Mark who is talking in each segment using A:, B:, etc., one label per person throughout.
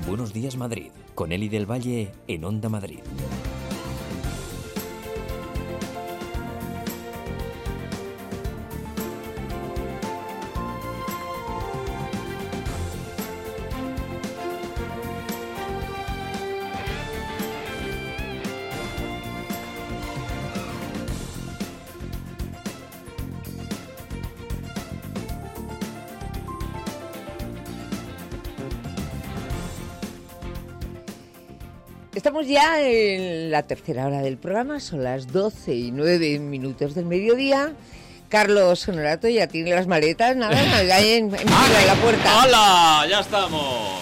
A: Buenos Días Madrid, con Eli del Valle en Onda Madrid.
B: Estamos ya en la tercera hora del programa, son las 12:09 del mediodía. Carlos Honorato ya tiene las maletas, nada, ahí en la puerta.
C: ¡Hola! ¡Ya estamos!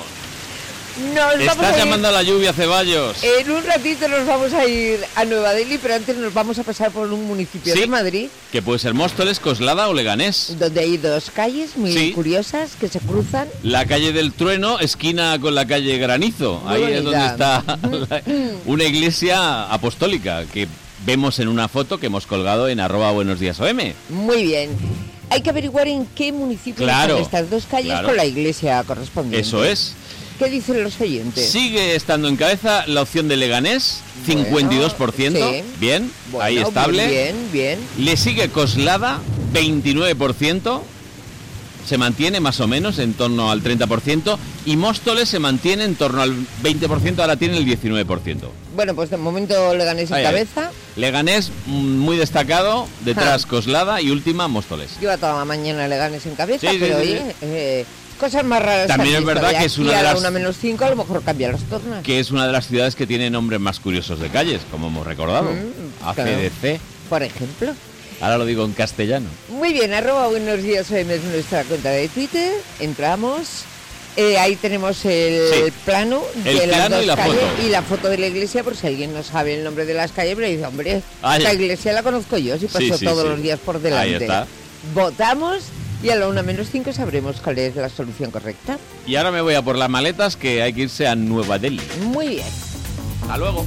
C: Estás llamando a la lluvia, Ceballos.
B: En un ratito nos vamos a ir a Nueva Delhi, pero antes nos vamos a pasar por un municipio de Madrid.
C: Que puede ser Móstoles, Coslada o Leganés.
B: Donde hay dos calles muy curiosas que se cruzan.
C: La calle del Trueno, esquina con la calle Granizo.
B: Muy
C: ahí
B: bonita.
C: es donde está una iglesia apostólica que vemos en una foto que hemos colgado en @buenosdiasom.
B: Muy bien. Hay que averiguar en qué municipio están estas dos calles con la iglesia correspondiente.
C: Eso es.
B: ¿Qué dicen los oyentes?
C: Sigue estando en cabeza la opción de Leganés, 52%. Sí. Bien, bueno, ahí estable.
B: Bien.
C: Le sigue Coslada, 29%. Se mantiene más o menos en torno al 30%. Y Móstoles se mantiene en torno al 20%, ahora tiene el 19%.
B: Bueno, pues de momento Leganés en cabeza.
C: Leganés muy destacado, detrás Coslada y última Móstoles.
B: Lleva toda la mañana Leganés en cabeza, pero oye... cosas más raras.
C: También es verdad que es una de las...
B: A la 1-5 a lo mejor cambia las tornas.
C: Que es una de las ciudades que tiene nombres más curiosos de calles, como hemos recordado. ACDC.
B: Claro. Por ejemplo.
C: Ahora lo digo en castellano.
B: Muy bien, @buenosdiasom es nuestra cuenta de Twitter. Entramos. Ahí tenemos el plano de las dos calles y la foto de la iglesia, por si alguien no sabe el nombre de las calles, pero dice, hombre, esta iglesia la conozco yo, si paso todos los días por delante.
C: Ahí está.
B: Votamos. Y a la 1-5 sabremos cuál es la solución correcta.
C: Y ahora me voy a por las maletas, que hay que irse a Nueva Delhi.
B: Muy bien.
C: Hasta luego.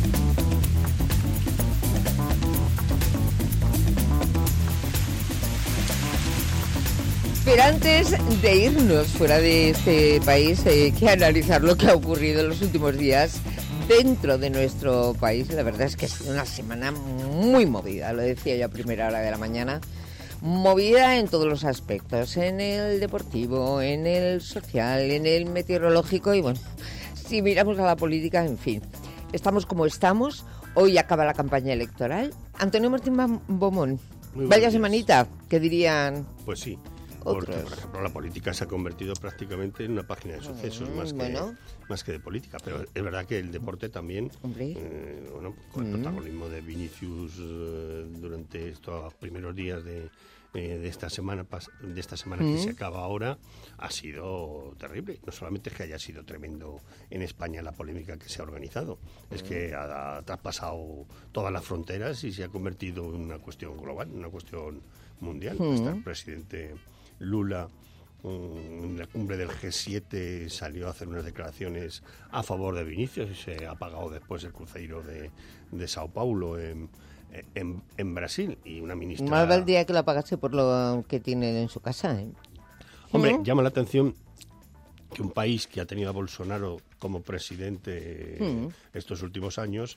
B: Pero antes de irnos fuera de este país, hay que analizar lo que ha ocurrido en los últimos días dentro de nuestro país. La verdad es que ha sido una semana muy movida, lo decía yo a primera hora de la mañana. Movida en todos los aspectos, en el deportivo, en el social, en el meteorológico y bueno, si miramos a la política, en fin, estamos como estamos. Hoy acaba la campaña electoral. Antonio Martín Beaumont, vaya semanita, ¿qué dirían?
D: Pues sí, porque por ejemplo la política se ha convertido prácticamente en una página de sucesos más que de política, pero es verdad que el deporte también, con el protagonismo de Vinicius durante estos primeros días de esta semana que se acaba ahora, ha sido terrible. No solamente es que haya sido tremendo en España la polémica que se ha organizado, es que ha traspasado todas las fronteras y se ha convertido en una cuestión global, una cuestión mundial. Hasta el presidente Lula en la cumbre del G7 salió a hacer unas declaraciones a favor de Vinicius y se ha pagado después el Cruzeiro de Sao Paulo en Brasil, y una ministra...
B: Más valdría que la pagase por lo que tiene en su casa, ¿eh?
D: Hombre, llama la atención que un país que ha tenido a Bolsonaro como presidente estos últimos años,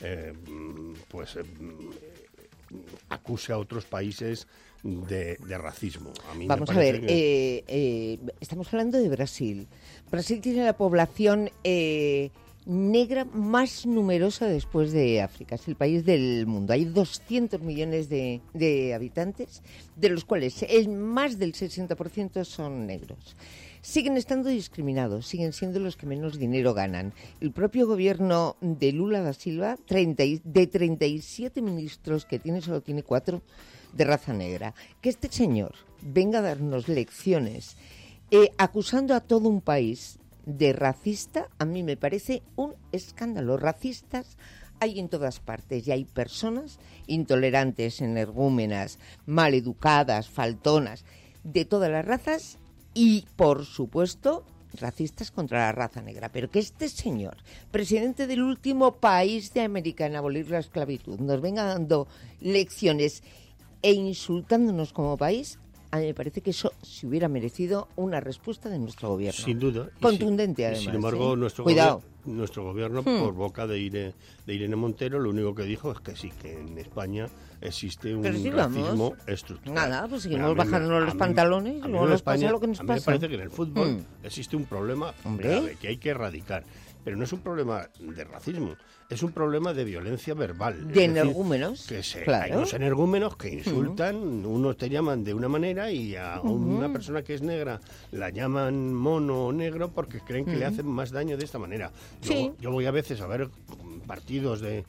D: acuse a otros países de racismo. A mí
B: Vamos a ver, estamos hablando de Brasil. Brasil tiene la población negra más numerosa después de África. Es el país del mundo. Hay 200 millones de habitantes, de los cuales más del 60% son negros. Siguen estando discriminados, siguen siendo los que menos dinero ganan. El propio gobierno de Lula da Silva, de 37 ministros que tiene, solo tiene 4 de raza negra. Que este señor venga a darnos lecciones acusando a todo un país de racista, a mí me parece un escándalo. Racistas hay en todas partes y hay personas intolerantes, energúmenas, maleducadas, faltonas, de todas las razas y, por supuesto, racistas contra la raza negra. Pero que este señor, presidente del último país de América en abolir la esclavitud, nos venga dando lecciones e insultándonos como país, a mí me parece que eso se hubiera merecido una respuesta de nuestro gobierno.
D: Sin duda.
B: Contundente, además.
D: Sin embargo, nuestro gobierno, por boca de Irene Montero, lo único que dijo es que sí, que en España existe un racismo estructural.
B: Nada, pues seguimos bajándonos los pantalones, luego nos pasa lo que nos pasa.
D: A mí me parece que en el fútbol existe un problema grave que hay que erradicar. Pero no es un problema de racismo, es un problema de violencia verbal.
B: De energúmenos.
D: Hay unos energúmenos que insultan, unos te llaman de una manera y a una persona que es negra la llaman mono o negro porque creen que le hacen más daño de esta manera. Yo voy a veces a ver partidos de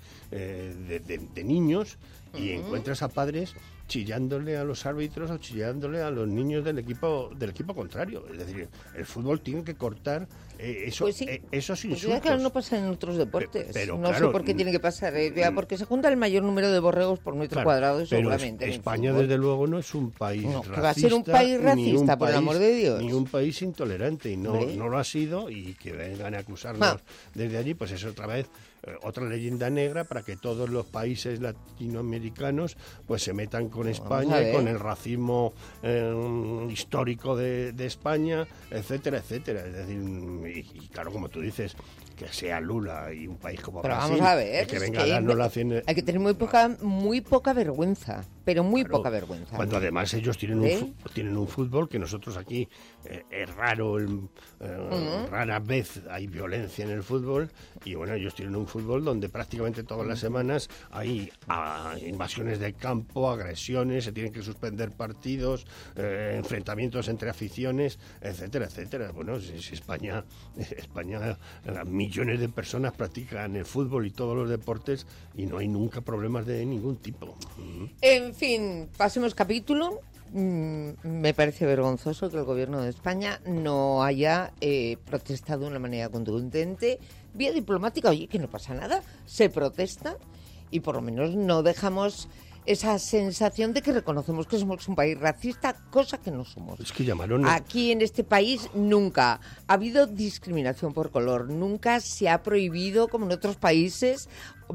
D: niños y encuentras a padres chillándole a los árbitros o chillándole a los niños del equipo contrario. Es decir, el fútbol tiene que cortar esos insultos.
B: Pues claro, no pasa en otros deportes.
D: Pero
B: no sé por qué tiene que pasar. Porque se junta el mayor número de borregos por metro cuadrado,
D: pero
B: seguramente.
D: España, desde luego, no es un país racista.
B: Que va a ser un país racista, por el amor de Dios.
D: Ni un país intolerante, y no lo ha sido, y que vengan a acusarnos desde allí, pues es otra vez otra leyenda negra para que todos los países latinoamericanos pues se metan con España, con el racismo histórico de España, etcétera, etcétera. Es decir, y claro, como tú dices, que sea Lula y un país como Brasil,
B: vamos a ver,
D: que venga a darnos la cien...
B: Hay que tener muy poca vergüenza, pero muy poca vergüenza.
D: Cuando además ellos tienen un fútbol que nosotros aquí es raro, rara vez hay violencia en el fútbol, y bueno, ellos tienen un fútbol donde prácticamente todas las semanas hay invasiones de campo, agresiones, se tienen que suspender partidos, enfrentamientos entre aficiones, etcétera, etcétera. Bueno, si España millones de personas practican el fútbol y todos los deportes y no hay nunca problemas de ningún tipo.
B: En fin, pasemos capítulo. Me parece vergonzoso que el gobierno de España no haya protestado de una manera contundente. Vía diplomática, oye, que no pasa nada, se protesta y por lo menos no dejamos esa sensación de que reconocemos que somos un país racista, cosa que no somos.
D: Es que llamaron...
B: Aquí en este país nunca ha habido discriminación por color, nunca se ha prohibido, como en otros países,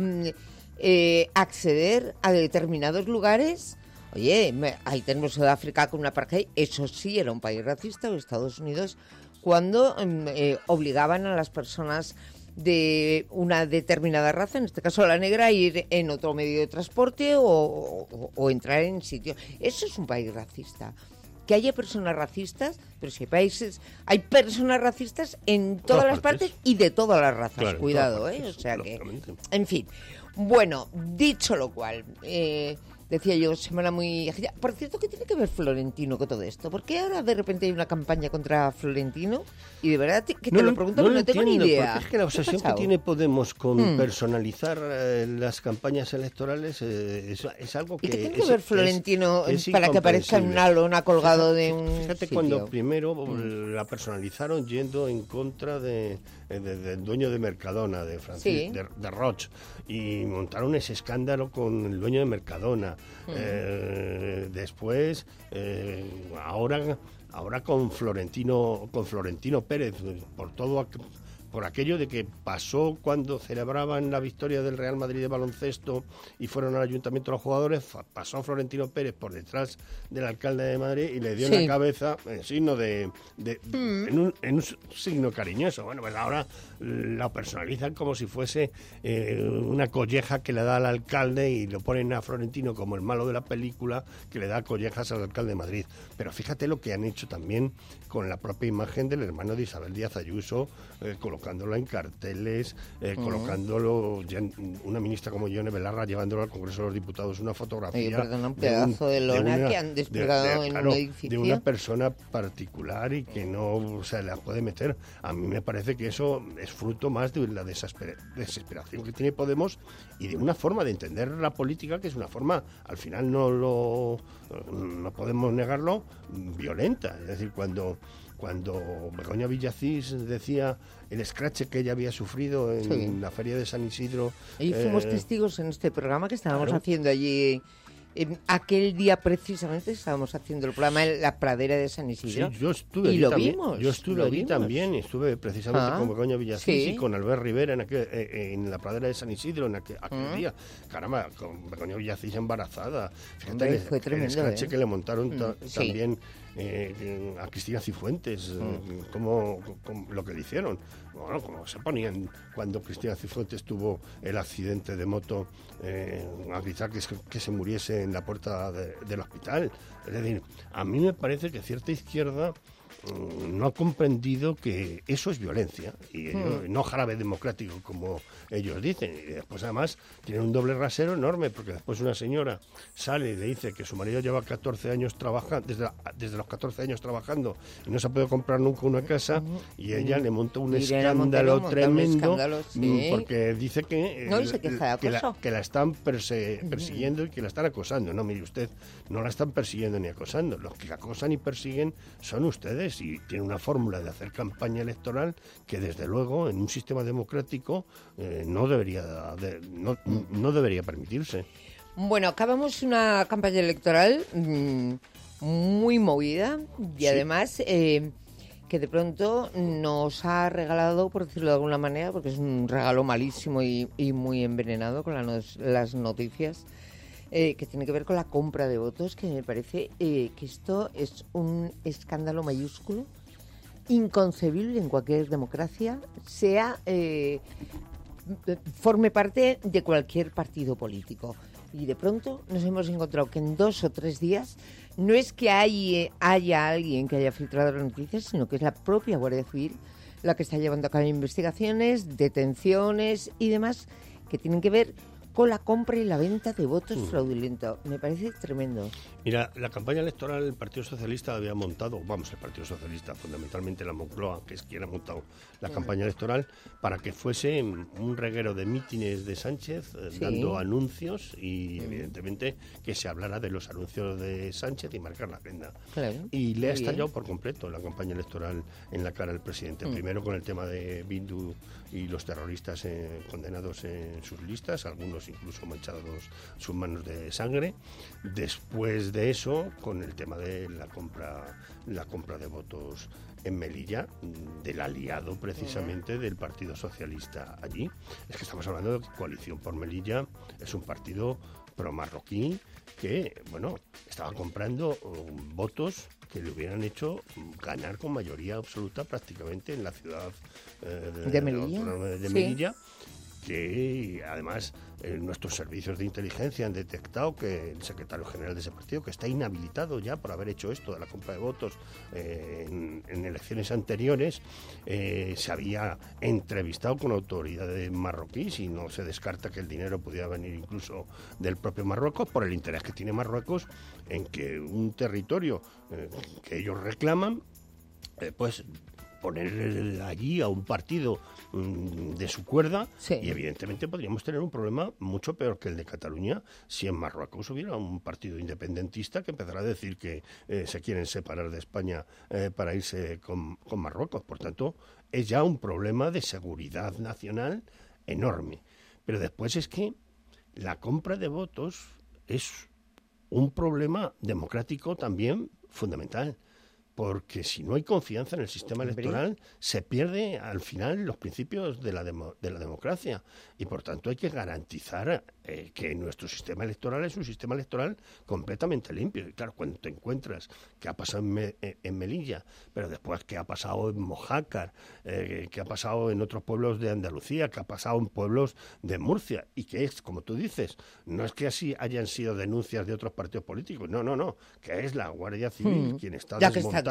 B: acceder a determinados lugares. Oye, ahí tenemos Sudáfrica con una apartheid, eso sí era un país racista, o Estados Unidos, cuando obligaban a las personas de una determinada raza, en este caso la negra, a ir en otro medio de transporte o entrar en sitio. Eso es un país racista. Que haya personas racistas, pero si hay personas racistas en todas las partes y de todas las razas. Claro, cuidado, o sea que, en fin. Bueno, dicho lo cual, decía yo, semana muy agitada. Por cierto, ¿qué tiene que ver Florentino con todo esto? ¿Por qué ahora de repente hay una campaña contra Florentino? Y de verdad que te lo pregunto porque no tengo ni idea.
D: Porque es que la obsesión que tiene Podemos con personalizar las campañas electorales es algo que...
B: ¿Y qué tiene que ver Florentino para que aparezca en una lona colgado de un
D: Fíjate
B: sitio?
D: Cuando primero la personalizaron yendo en contra del dueño de Mercadona, de Francis, de Roche, y montaron ese escándalo con el dueño de Mercadona. Después, ahora con Florentino Pérez, por aquello de que pasó cuando celebraban la victoria del Real Madrid de baloncesto y fueron al ayuntamiento los jugadores, pasó Florentino Pérez por detrás del alcalde de Madrid y le dio en la cabeza en signo en un signo cariñoso. Bueno, pues ahora la personalizan como si fuese una colleja que le da al alcalde y lo ponen a Florentino como el malo de la película que le da collejas al alcalde de Madrid. Pero fíjate lo que han hecho también con la propia imagen del hermano de Isabel Díaz Ayuso, colocándolo en carteles, colocándolo, ya una ministra como Yone Belarra llevándolo al Congreso de los Diputados, una fotografía
B: un pedazo de lona que han desplegado en un edificio.
D: De una persona particular y que no se la puede meter. A mí me parece que eso es fruto más de la desesperación que tiene Podemos y de una forma de entender la política que es una forma, al final no podemos negarlo, violenta. Es decir, cuando Begoña Villacís decía el escrache que ella había sufrido en la feria de San Isidro.
B: Y fuimos testigos en este programa que estábamos haciendo allí aquel día precisamente estábamos haciendo el programa en la pradera de San Isidro.
D: Sí, yo estuve
B: y lo
D: también.
B: vimos.
D: Yo estuve allí también, estuve precisamente con Begoña Villacís y con Albert Rivera en la pradera de San Isidro en aquel día. Caramba, con Begoña Villacís embarazada. Fíjate,
B: hombre, fue tremendo,
D: el escrache que le montaron también a Cristina Cifuentes, como lo que le hicieron. Bueno, como se ponían cuando Cristina Cifuentes tuvo el accidente de moto a gritar que se muriese en la puerta del hospital. Es decir, a mí me parece que cierta izquierda no ha comprendido que eso es violencia y no jarabe democrático como ellos dicen. Y después además tienen un doble rasero enorme, porque después una señora sale y le dice que su marido lleva 14 años trabajando, desde los 14 años trabajando, y no se ha podido comprar nunca una casa, y ella le monta un escándalo tremendo, porque dice que, que la están persiguiendo y que la están acosando. No, mire usted, no la están persiguiendo ni acosando. Los que acosan y persiguen son ustedes, y tiene una fórmula de hacer campaña electoral que desde luego en un sistema democrático no debería permitirse.
B: Bueno, acabamos una campaña electoral muy movida y además que de pronto nos ha regalado, por decirlo de alguna manera, porque es un regalo malísimo y muy envenenado con las noticias, que tiene que ver con la compra de votos, que me parece que esto es un escándalo mayúsculo, inconcebible en cualquier democracia, forme parte de cualquier partido político. Y de pronto nos hemos encontrado que en 2 o 3 días no es que haya alguien que haya filtrado las noticias, sino que es la propia Guardia Civil la que está llevando a cabo investigaciones, detenciones y demás que tienen que ver con la compra y la venta de votos fraudulentos. Me parece tremendo.
D: Mira, la campaña electoral el Partido Socialista había montado, el Partido Socialista, fundamentalmente la Moncloa, que es quien ha montado la campaña electoral, para que fuese un reguero de mítines de Sánchez, dando anuncios y, evidentemente, que se hablara de los anuncios de Sánchez y marcar la agenda. Claro. Y le ha estallado por completo la campaña electoral en la cara al presidente. Primero con el tema de Bildu y los terroristas condenados en sus listas, algunos incluso manchados sus manos de sangre. Después de eso, con el tema de la compra de votos en Melilla, del aliado precisamente del Partido Socialista allí. Es que estamos hablando de Coalición por Melilla, es un partido pro-marroquí que, estaba comprando votos que le hubieran hecho ganar con mayoría absoluta prácticamente en la ciudad
B: de Melilla.
D: Melilla, que además nuestros servicios de inteligencia han detectado que el secretario general de ese partido, que está inhabilitado ya por haber hecho esto de la compra de votos en elecciones anteriores, se había entrevistado con autoridades marroquíes, y no se descarta que el dinero pudiera venir incluso del propio Marruecos, por el interés que tiene Marruecos en que un territorio que ellos reclaman, pues poner allí a un partido de su cuerda, y evidentemente podríamos tener un problema mucho peor que el de Cataluña si en Marruecos hubiera un partido independentista que empezara a decir que se quieren separar de España para irse con Marruecos. Por tanto, es ya un problema de seguridad nacional enorme. Pero después es que la compra de votos es un problema democrático también fundamental, porque si no hay confianza en el sistema electoral, se pierde al final los principios de la democracia, y por tanto hay que garantizar que nuestro sistema electoral es un sistema electoral completamente limpio. Y claro, cuando te encuentras que ha pasado en Melilla, pero después que ha pasado en Mojácar, que ha pasado en otros pueblos de Andalucía, que ha pasado en pueblos de Murcia, y que es, como tú dices, no es que así hayan sido denuncias de otros partidos políticos, no, que es la Guardia Civil quien está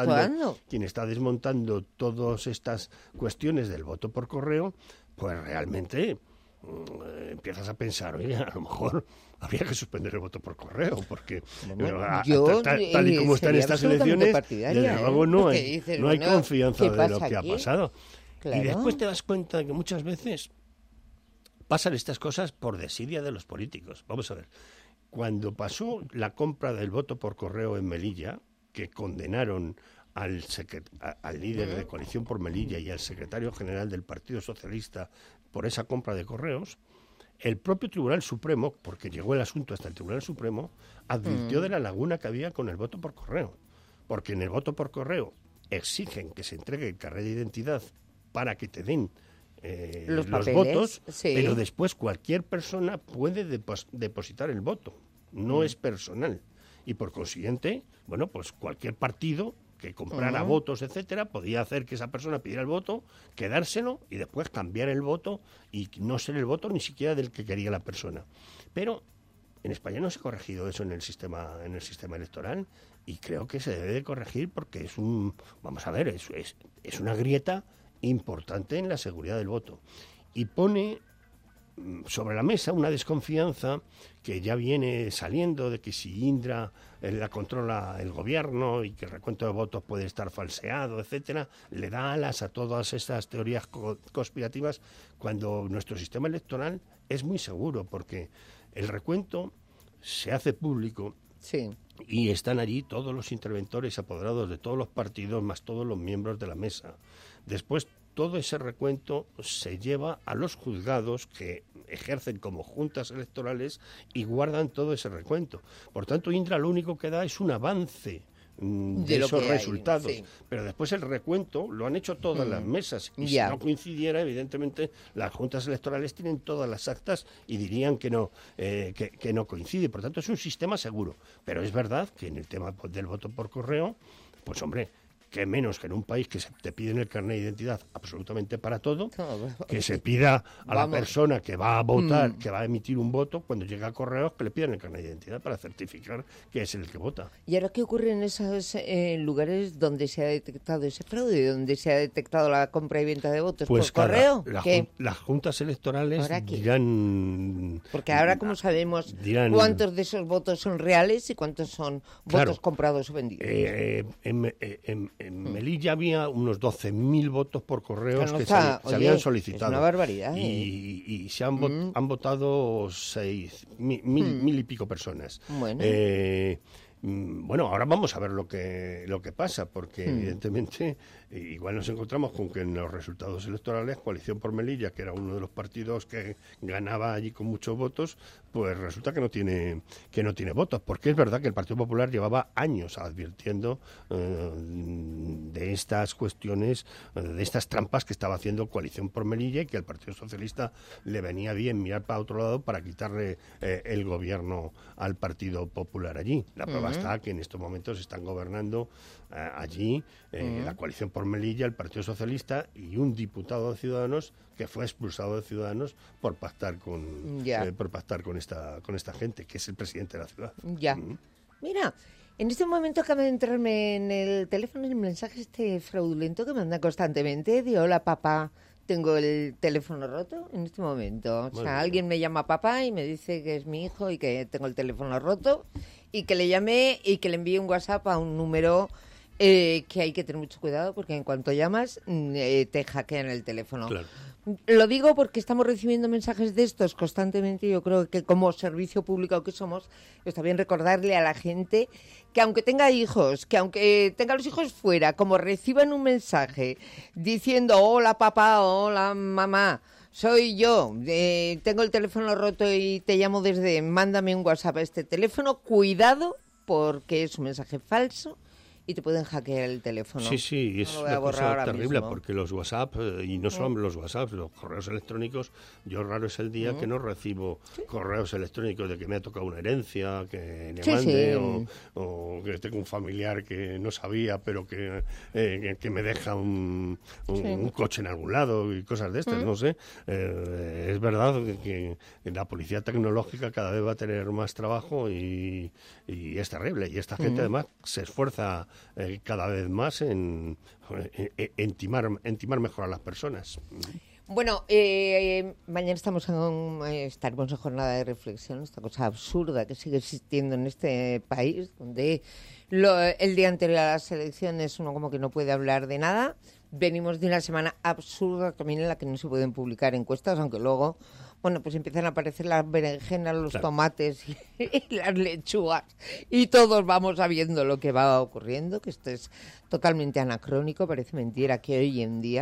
D: desmontando todas estas cuestiones del voto por correo, pues realmente empiezas a pensar, oye, a lo mejor habría que suspender el voto por correo, porque tal y como están estas elecciones, desde luego no hay confianza de lo que ha pasado. Claro. Y después te das cuenta de que muchas veces pasan estas cosas por desidia de los políticos. Vamos a ver, cuando pasó la compra del voto por correo en Melilla, que condenaron al líder de Coalición por Melilla y al secretario general del Partido Socialista por esa compra de correos, el propio Tribunal Supremo, porque llegó el asunto hasta el Tribunal Supremo, advirtió de la laguna que había con el voto por correo. Porque en el voto por correo exigen que se entregue el carnet de identidad para que te den los votos, sí, pero después cualquier persona puede depositar el voto, no es personal. Y por consiguiente, bueno, pues cualquier partido que comprara votos, etcétera, podía hacer que esa persona pidiera el voto, quedárselo y después cambiar el voto y no ser el voto ni siquiera del que quería la persona. Pero en España no se ha corregido eso en el sistema electoral y creo que se debe de corregir porque es una grieta importante en la seguridad del voto. Y pone sobre la mesa una desconfianza que ya viene saliendo de que si Indra la controla el gobierno y que el recuento de votos puede estar falseado, etcétera, le da alas a todas estas teorías conspirativas cuando nuestro sistema electoral es muy seguro porque el recuento se hace público.
B: Sí.
D: Y están allí todos los interventores apoderados de todos los partidos más todos los miembros de la mesa. Después todo ese recuento se lleva a los juzgados que ejercen como juntas electorales y guardan todo ese recuento. Por tanto, Indra lo único que da es un avance de esos resultados, sí. Pero después el recuento lo han hecho todas las mesas y si no coincidiera, evidentemente las juntas electorales tienen todas las actas y dirían que no coincide. Por tanto, es un sistema seguro, pero es verdad que en el tema del voto por correo, pues hombre, que menos que en un país que te piden el carnet de identidad absolutamente para todo, que se pida a la persona que va a votar, que va a emitir un voto, cuando llega a correos, que le pidan el carnet de identidad para certificar que es el que vota.
B: ¿Y ahora qué ocurre en esos lugares donde se ha detectado ese fraude, donde se ha detectado la compra y venta de votos por correo?
D: Las juntas electorales dirán...
B: Porque ahora, ¿cómo sabemos cuántos de esos votos son reales y cuántos son votos comprados o vendidos?
D: En Melilla había unos 12.000 votos por correos que se habían solicitado.
B: Es una barbaridad.
D: Y se han votado 1.000 y pico personas.
B: Bueno.
D: Bueno, ahora vamos a ver lo que pasa, porque evidentemente igual nos encontramos con que en los resultados electorales Coalición por Melilla, que era uno de los partidos que ganaba allí con muchos votos, pues resulta que no tiene votos, porque es verdad que el Partido Popular llevaba años advirtiendo de estas cuestiones, de estas trampas que estaba haciendo Coalición por Melilla y que al Partido Socialista le venía bien mirar para otro lado para quitarle el gobierno al Partido Popular allí. La prueba está que en estos momentos están gobernando allí la Coalición por Melilla, el Partido Socialista y un diputado de Ciudadanos que fue expulsado de Ciudadanos por pactar con esta gente, que es el presidente de la ciudad.
B: Mira, en este momento acaba de entrarme en el teléfono el mensaje fraudulento que manda constantemente de hola papá, tengo el teléfono roto en este momento. O sea, alguien me llama papá y me dice que es mi hijo y que tengo el teléfono roto y que le llame y que le envíe un WhatsApp a un número que hay que tener mucho cuidado porque en cuanto llamas te hackean el teléfono.
D: Claro.
B: Lo digo porque estamos recibiendo mensajes de estos constantemente. Yo creo que como servicio público que somos, está bien recordarle a la gente que aunque tenga hijos, que aunque tenga los hijos fuera, como reciban un mensaje diciendo hola papá, hola mamá, soy yo, tengo el teléfono roto y te llamo mándame un WhatsApp a este teléfono, cuidado porque es un mensaje falso y te pueden hackear el teléfono.
D: Sí, es una cosa terrible porque los WhatsApp, y no solo los WhatsApp, los correos electrónicos, yo raro es el día que no recibo correos electrónicos de que me ha tocado una herencia, que le mande, o que tengo un familiar que no sabía, pero que me deja un coche en algún lado y cosas de estas, no sé. Es verdad que la policía tecnológica cada vez va a tener más trabajo y es terrible. Y esta gente además se esfuerza cada vez más en timar mejor a las personas.
B: Bueno, mañana estaremos en jornada de reflexión, esta cosa absurda que sigue existiendo en este país, donde el día anterior a las elecciones uno como que no puede hablar de nada. Venimos de una semana absurda también en la que no se pueden publicar encuestas, aunque luego pues empiezan a aparecer las berenjenas, los tomates y las lechugas y todos vamos sabiendo lo que va ocurriendo, que esto es totalmente anacrónico. Parece mentira que hoy en día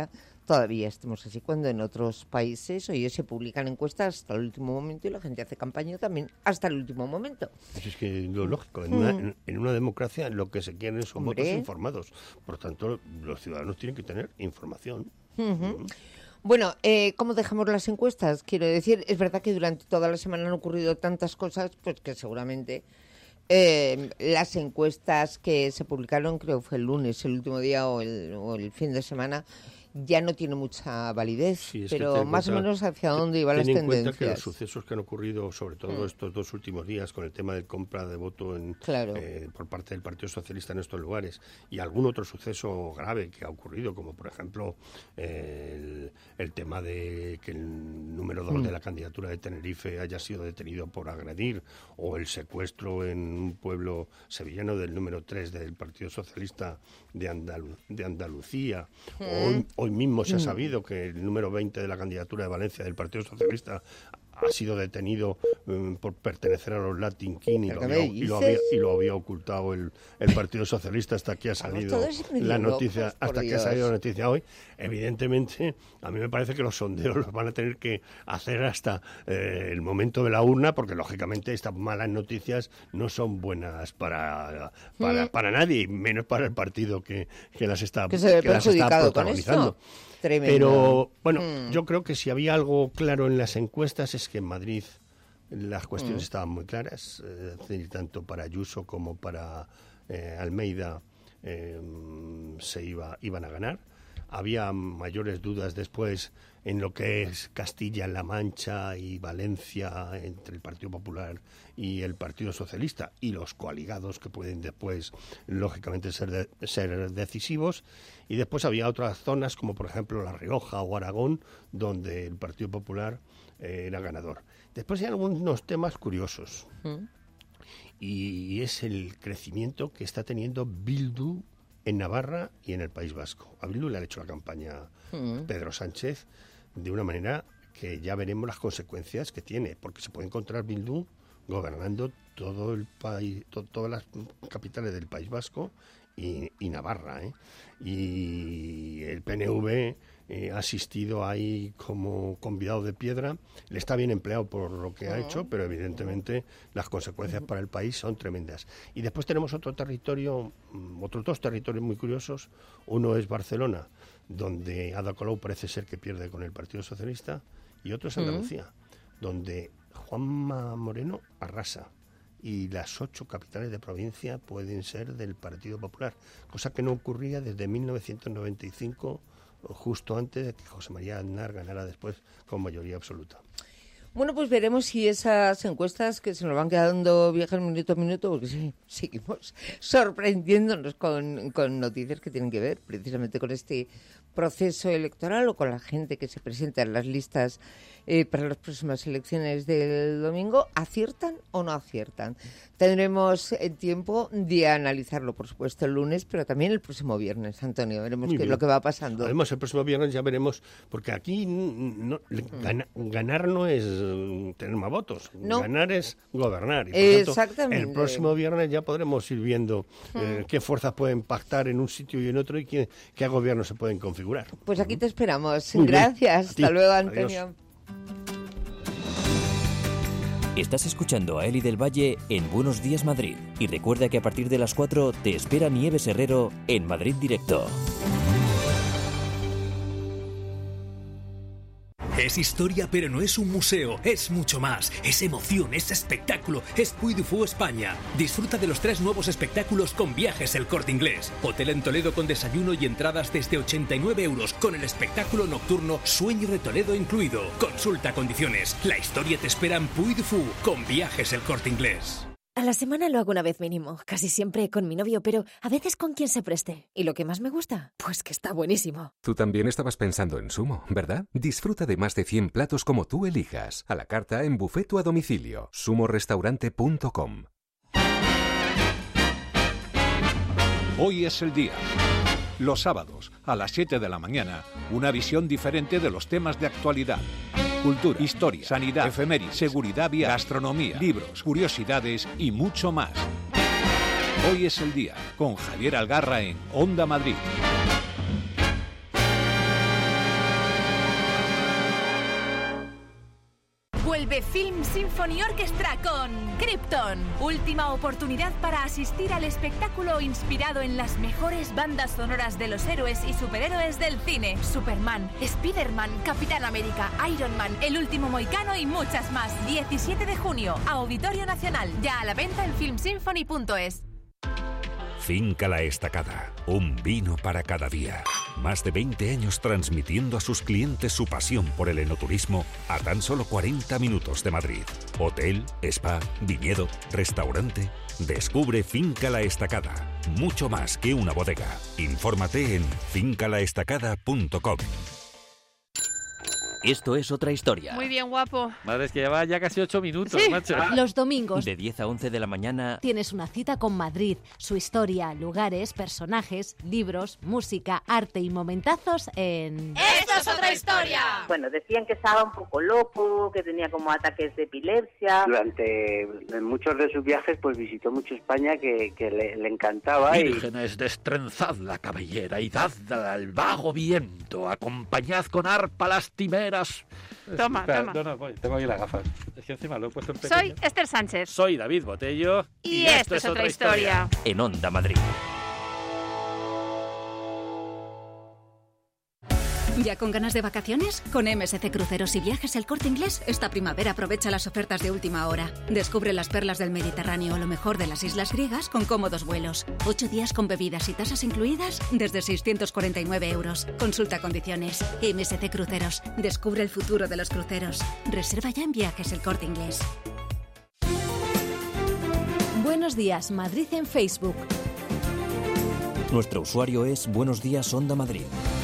B: todavía estemos así, cuando en otros países, oye, se publican encuestas hasta el último momento y la gente hace campaña también hasta el último momento.
D: Eso es que lo lógico, en una democracia lo que se quieren son votos informados. Por tanto, los ciudadanos tienen que tener información.
B: Bueno, ¿cómo dejamos las encuestas? Quiero decir, es verdad que durante toda la semana han ocurrido tantas cosas, pues que seguramente las encuestas que se publicaron, creo que fue el lunes, el último día o el fin de semana, ya no tiene mucha validez, sí, pero más o menos hacia dónde iban las tendencias.
D: Ten en cuenta que los sucesos que han ocurrido, sobre todo estos 2 últimos días, con el tema de compra de voto por parte del Partido Socialista en estos lugares, y algún otro suceso grave que ha ocurrido, como por ejemplo el tema de que el número 2 de la candidatura de Tenerife haya sido detenido por agredir, o el secuestro en un pueblo sevillano del número 3 del Partido Socialista de Andalucía, Hoy mismo se ha sabido que el número 20 de la candidatura de Valencia del Partido Socialista ha sido detenido por pertenecer a los Latin King y lo había ocultado el Partido Socialista hasta que ha salido la noticia, hoy. Evidentemente, a mí me parece que los sondeos los van a tener que hacer hasta el momento de la urna, porque lógicamente estas malas noticias no son buenas para nadie, y menos para el partido que las está protagonizando. Pero bueno, yo creo que si había algo claro en las encuestas es que en Madrid las cuestiones estaban muy claras, es decir, tanto para Ayuso como para Almeida iban a ganar. Había mayores dudas después en lo que es Castilla-La Mancha y Valencia, entre el Partido Popular y el Partido Socialista, y los coaligados que pueden después, lógicamente, ser decisivos. Y después había otras zonas, como por ejemplo La Rioja o Aragón, donde el Partido Popular era ganador. Después hay algunos temas curiosos, y es el crecimiento que está teniendo Bildu en Navarra y en el País Vasco. A Bildu le ha hecho la campaña Pedro Sánchez de una manera que ya veremos las consecuencias que tiene, porque se puede encontrar Bildu gobernando todo el país, todas las capitales del País Vasco y Navarra, y el PNV ha asistido ahí como convidado de piedra. Le está bien empleado por lo que ha hecho, pero evidentemente las consecuencias para el país son tremendas. Y después tenemos otros 2 territorios muy curiosos. Uno es Barcelona, donde Ada Colau parece ser que pierde con el Partido Socialista, y otro es Andalucía, donde Juanma Moreno arrasa. Y las 8 capitales de provincia pueden ser del Partido Popular, cosa que no ocurría desde 1995, justo antes de que José María Aznar ganara después con mayoría absoluta.
B: Bueno, pues veremos si esas encuestas que se nos van quedando viejas minuto a minuto, porque sí, seguimos sorprendiéndonos con noticias que tienen que ver precisamente con este proceso electoral o con la gente que se presenta en las listas para las próximas elecciones del domingo, ¿aciertan o no aciertan? Tendremos tiempo de analizarlo, por supuesto, el lunes, pero también el próximo viernes, Antonio. Veremos qué es lo que va pasando.
D: Además, el próximo viernes ya veremos, porque aquí ganar no es tener más votos, ganar es gobernar. Y por tanto, el próximo viernes ya podremos ir viendo qué fuerzas pueden pactar en un sitio y en otro, y qué gobiernos se pueden configurar.
B: Pues aquí te esperamos. Gracias. Hasta luego, Antonio. Adiós.
A: Estás escuchando a Eli del Valle en Buenos Días Madrid. Y recuerda que a partir de las 4 te espera Nieves Herrero en Madrid Directo.
E: Es historia, pero no es un museo, es mucho más. Es emoción, es espectáculo, es Puy du Fou España. Disfruta de los 3 nuevos espectáculos con Viajes El Corte Inglés. Hotel en Toledo con desayuno y entradas desde 89 €, con el espectáculo nocturno Sueño de Toledo incluido. Consulta condiciones. La historia te espera en Puy du Fou con Viajes El Corte Inglés.
F: A la semana lo hago una vez mínimo, casi siempre con mi novio, pero a veces con quien se preste. ¿Y lo que más me gusta? Pues que está buenísimo.
G: Tú también estabas pensando en Sumo, ¿verdad? Disfruta de más de 100 platos como tú elijas. A la carta, en buffet o a domicilio. sumorestaurante.com.
H: Hoy es el día. Los sábados, a las 7 de la mañana, una visión diferente de los temas de actualidad. Cultura, historia, sanidad, efemérides, seguridad vial, gastronomía, libros, curiosidades y mucho más. Hoy es el día, con Javier Algarra en Onda Madrid.
I: vuelve Film Symphony Orchestra con Krypton. Última oportunidad para asistir al espectáculo inspirado en las mejores bandas sonoras de los héroes y superhéroes del cine. Superman, Spider-Man, Capitán América, Iron Man, El Último Mohicano y muchas más. 17 de junio, Auditorio Nacional. Ya a la venta en filmsymphony.es.
J: Finca La Estacada, un vino para cada día. Más de 20 años transmitiendo a sus clientes su pasión por el enoturismo a tan solo 40 minutos de Madrid. Hotel, spa, viñedo, restaurante. Descubre Finca La Estacada, mucho más que una bodega. Infórmate en fincalaestacada.com.
A: Esto es Otra Historia.
K: Muy bien, guapo.
L: Madre, es que lleva ya casi 8 minutos,
K: sí.
L: macho.
M: Los domingos
A: de 10 a 11 de la mañana
M: tienes una cita con Madrid, su historia, lugares, personajes, libros, música, arte y momentazos en...
K: ¡Esto es Otra Historia!
N: Bueno, decían que estaba un poco loco, que tenía como ataques de epilepsia.
O: Durante muchos de sus viajes pues visitó mucho España, que le encantaba.
P: Vírgenes, destrenzad la cabellera y dadla al vago viento, acompañad con arpa lastimeras.
K: Toma, toma.
L: No, tengo aquí las gafas. Es que encima lo he puesto en pequeño.
K: Soy Esther Sánchez.
L: Soy David Botello.
K: Y esto es Otra Historia.
A: En Onda Madrid.
Q: ¿Ya con ganas de vacaciones? Con MSC Cruceros y Viajes El Corte Inglés, esta primavera aprovecha las ofertas de última hora. Descubre las perlas del Mediterráneo o lo mejor de las islas griegas con cómodos vuelos. 8 días con bebidas y tasas incluidas desde 649 euros. Consulta condiciones. MSC Cruceros. Descubre el futuro de los cruceros. Reserva ya en Viajes El Corte Inglés.
M: Buenos días, Madrid en Facebook.
A: Nuestro usuario es Buenos Días Onda Madrid.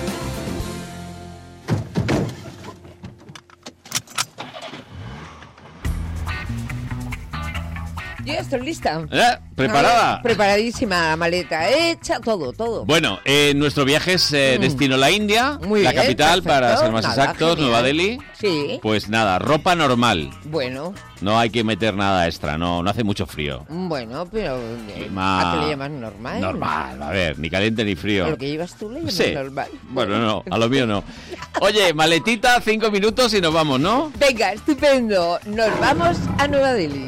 B: Yo estoy lista.
C: ¿Preparada?
B: Preparadísima la maleta. Hecha todo.
C: Bueno, nuestro viaje es destino la India,
B: muy
C: la
B: bien,
C: capital,
B: perfecto,
C: para ser más exactos,
B: genial.
C: Nueva Delhi.
B: Sí.
C: Pues nada, ropa normal.
B: Bueno.
C: No hay que meter nada extra, no hace mucho frío.
B: Bueno, pero
C: Clima...
B: ¿a qué le llamas normal?
C: Normal, a ver, ni caliente ni frío.
B: ¿A lo que llevas tú le llamas normal?
C: Bueno, no, a lo mío no. Oye, maletita, 5 minutos y nos vamos, ¿no?
B: Venga, estupendo. Nos vamos a Nueva Delhi.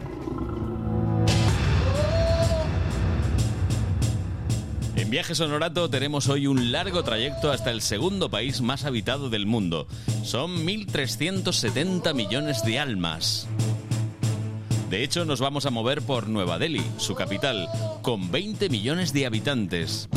C: En Viajes Honorato tenemos hoy un largo trayecto hasta el segundo país más habitado del mundo. Son 1.370 millones de almas. De hecho, nos vamos a mover por Nueva Delhi, su capital, con 20 millones de habitantes.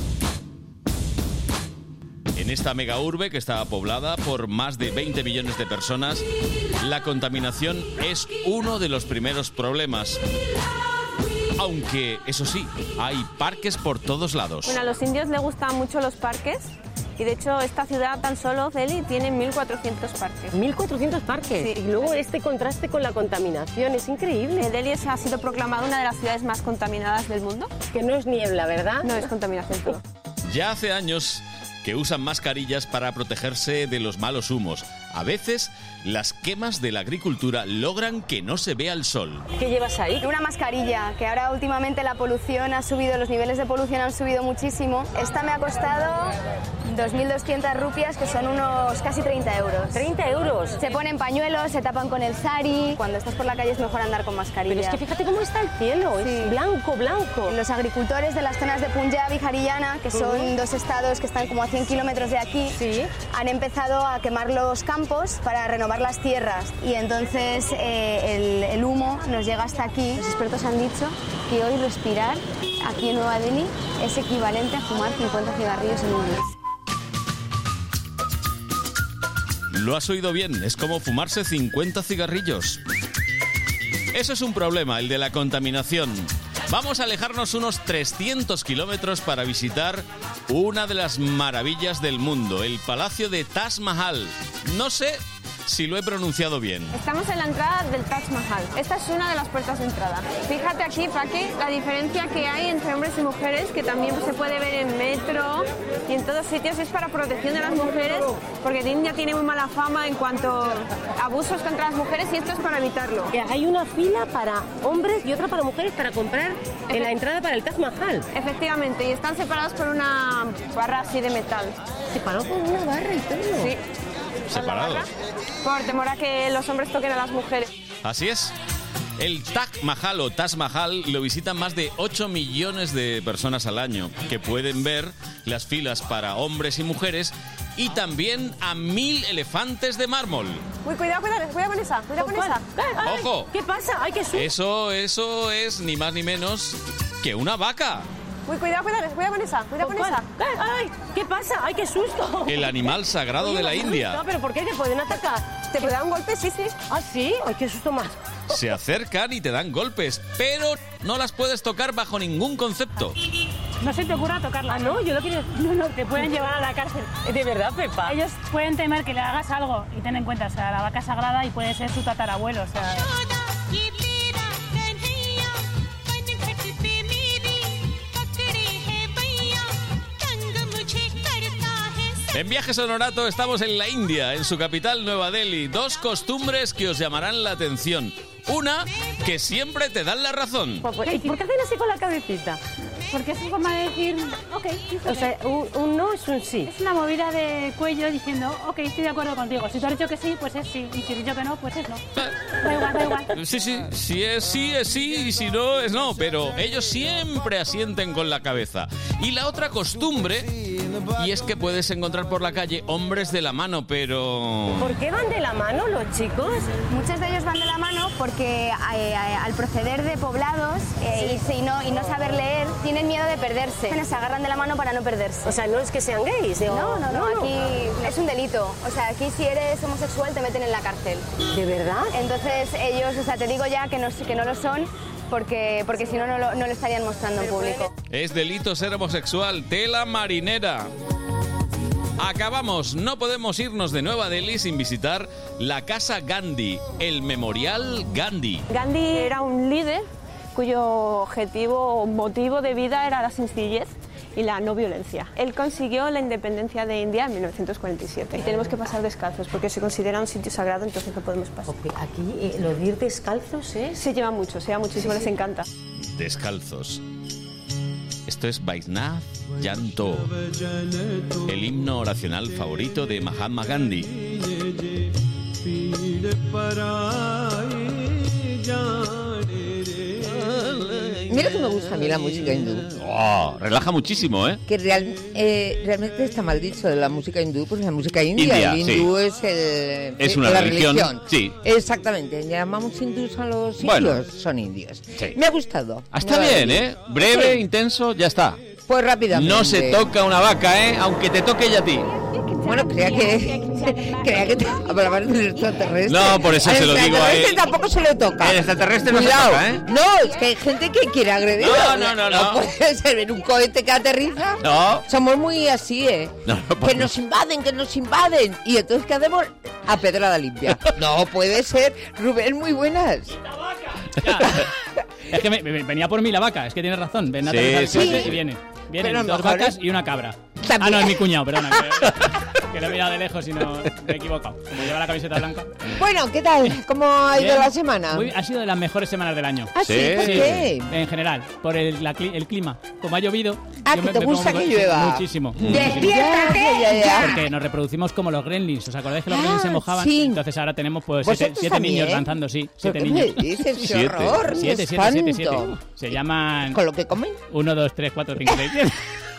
C: En esta mega urbe, que está poblada por más de 20 millones de personas, la contaminación es uno de los primeros problemas. Aunque, eso sí, hay parques por todos lados.
R: Bueno, a los indios les gustan mucho los parques y de hecho esta ciudad tan solo, Delhi, tiene 1.400 parques.
S: ¿1.400 parques? Sí. Y luego este contraste con la contaminación, es increíble.
R: Delhi ha sido proclamada una de las ciudades más contaminadas del mundo.
S: Que no es niebla, ¿verdad?
R: No, es contaminación todo.
C: Ya hace años que usan mascarillas para protegerse de los malos humos. A veces, las quemas de la agricultura logran que no se vea el sol.
S: ¿Qué llevas ahí?
R: Una mascarilla, que ahora últimamente la polución ha subido, los niveles de polución han subido muchísimo. Esta me ha costado 2.200 rupias, que son unos casi 30 euros.
S: ¿30 euros?
R: Se ponen pañuelos, se tapan con el sari. Cuando estás por la calle es mejor andar con mascarilla.
S: Pero es que fíjate cómo está el cielo, sí. Es blanco, blanco.
R: Los agricultores de las zonas de Punjab y Haryana, que son dos estados que están como a 100 kilómetros de aquí, han empezado a quemar los campos para renovar las tierras y entonces el humo nos llega hasta aquí. Los expertos han dicho que hoy respirar aquí en Nueva Delhi es equivalente a fumar 50 cigarrillos en un mes.
C: Lo has oído bien, es como fumarse 50 cigarrillos. Eso es un problema, el de la contaminación. Vamos a alejarnos unos 300 kilómetros para visitar una de las maravillas del mundo, el Palacio de Taj Mahal. No sé si lo he pronunciado bien.
R: Estamos en la entrada del Taj Mahal. Esta es una de las puertas de entrada. Fíjate aquí, Paqui, la diferencia que hay entre hombres y mujeres, que también se puede ver en metro y en todos sitios. Es para protección de las mujeres, porque India tiene muy mala fama en cuanto a abusos contra las mujeres y esto es para evitarlo.
S: Hay una fila para hombres y otra para mujeres para comprar en la entrada para el Taj Mahal.
R: Efectivamente, y están separados por una barra así de metal.
S: ¿Separados por una barra y todo?
R: Sí.
C: separados.
T: Por temor a que los hombres toquen a las mujeres.
C: Así es. El Taj Mahal o Taj Mahal lo visitan más de 8 millones de personas al año, que pueden ver las filas para hombres y mujeres y también a 1000 elefantes de mármol.
T: Uy, cuidado con esa, cuidado con esa.
S: Ay,
C: ¡Ojo!
S: ¿Qué pasa? ¡Ay, qué susto!
C: Eso es ni más ni menos que una vaca.
T: Uy, cuidado con esa.
S: ¡Ay, qué pasa! ¡Ay, qué susto!
C: El animal sagrado de la India.
S: No, ¿pero por qué? ¿Te pueden atacar?
T: ¿Te puede dar un golpe? Sí.
S: ¿Ah, sí? ¡Ay, qué susto más!
C: Se acercan y te dan golpes, pero no las puedes tocar bajo ningún concepto.
U: No se te ocurra tocarla.
S: Ah, no, yo lo quiero...
U: No, te pueden llevar a la cárcel.
S: ¿De verdad, Pepa?
U: Ellos pueden temer que le hagas algo y ten en cuenta, o sea, la vaca es sagrada y puede ser su tatarabuelo, o sea...
C: En Viajes Honorato estamos en la India, en su capital Nueva Delhi. 2 costumbres que os llamarán la atención. Una, que siempre te dan la razón.
S: ¿Por qué hacen así con la cabecita?
U: Porque es su forma de decir, ok.
S: O sea, un no es un sí.
U: Es una movida de cuello diciendo, ok, estoy de acuerdo contigo. Si tú has dicho que sí, pues es sí. Y si has dicho que no, pues es no. Da igual.
C: Sí. Si es sí, es sí. Y si no, es no. Pero ellos siempre asienten con la cabeza. Y la otra costumbre, y es que puedes encontrar por la calle hombres de la mano, pero...
S: ¿Por qué van de la mano los chicos?
R: Muchos de ellos van de la mano porque al proceder de poblados y no saber leer, tienen miedo de perderse. Se agarran de la mano para no perderse.
S: O sea, no es que sean gays.
R: No. Aquí es un delito. O sea, aquí si eres homosexual te meten en la cárcel.
S: ¿De verdad?
R: Entonces ellos, o sea, te digo ya que no lo son porque si no lo estarían mostrando en público.
C: Es delito ser homosexual. Tela marinera. Acabamos, no podemos irnos de Nueva Delhi sin visitar la Casa Gandhi, el Memorial Gandhi.
T: Gandhi era un líder cuyo objetivo o motivo de vida era la sencillez y la no violencia. Él consiguió la independencia de India en 1947. Y tenemos que pasar descalzos porque se considera un sitio sagrado, entonces no podemos pasar.
S: Aquí lo de ir descalzos es...
T: Se lleva muchísimo, les encanta.
C: Descalzos. Esto es Vaishnav Janto, el himno oracional favorito de Mahatma Gandhi.
B: Mira que me gusta a mí la música hindú.
C: Oh, relaja muchísimo, ¿eh?
B: Que realmente está mal dicho de la música hindú, porque la música india, el hindú
C: sí.
B: es
C: una
B: la
C: religión. Sí.
B: Exactamente. ¿Llamamos hindús a los indios?
C: Bueno,
B: son indios.
C: Sí.
B: Me ha gustado.
C: Está bien, ¿eh? Breve, intenso, ya está.
B: Pues rápidamente.
C: No se toca una vaca, ¿eh? Aunque te toque ella a ti.
B: Bueno, creía que te hablaban del extraterrestre.
C: No, por eso se lo digo a él.
B: El extraterrestre tampoco se le toca.
C: El extraterrestre no se
B: Cuidado.
C: toca, ¿eh?
B: No, es que hay gente que quiere agredir.
C: No.
B: No puede ser en un cohete que aterriza.
C: No.
B: Somos muy así, ¿eh?
C: No,
B: que nos invaden. Y entonces, ¿qué hacemos? A pedrada limpia. No puede ser. Rubén, muy buenas.
V: Es que venía por mí la vaca, es que tienes razón. Ven a
C: sí.
V: Y vienen dos vacas y una cabra.
B: ¿También?
V: Ah, no, es mi cuñado, perdona. Que lo he mirado de lejos y no me he equivocado. Como lleva la camiseta blanca.
B: Bueno, ¿qué tal? ¿Cómo ha ido la semana?
V: Ha sido de las mejores semanas del año.
B: ¿Ah, sí? ¿Por qué?
V: En general, por el clima. Como ha llovido...
B: Ah, que te gusta que llueva.
V: Muchísimo.
B: ¡Despiértate!
V: Porque nos reproducimos como los gremlins. ¿Os acordáis que los gremlins se mojaban?
B: Sí.
V: Entonces ahora tenemos pues 7 niños danzando, sí. 7
B: ¿Qué
V: niños.
B: me dices? ¡Qué horror!
V: 7. Se llaman...
B: ¿Con lo que comen?
V: 1, 2, 3, 4, 5, 6, 7.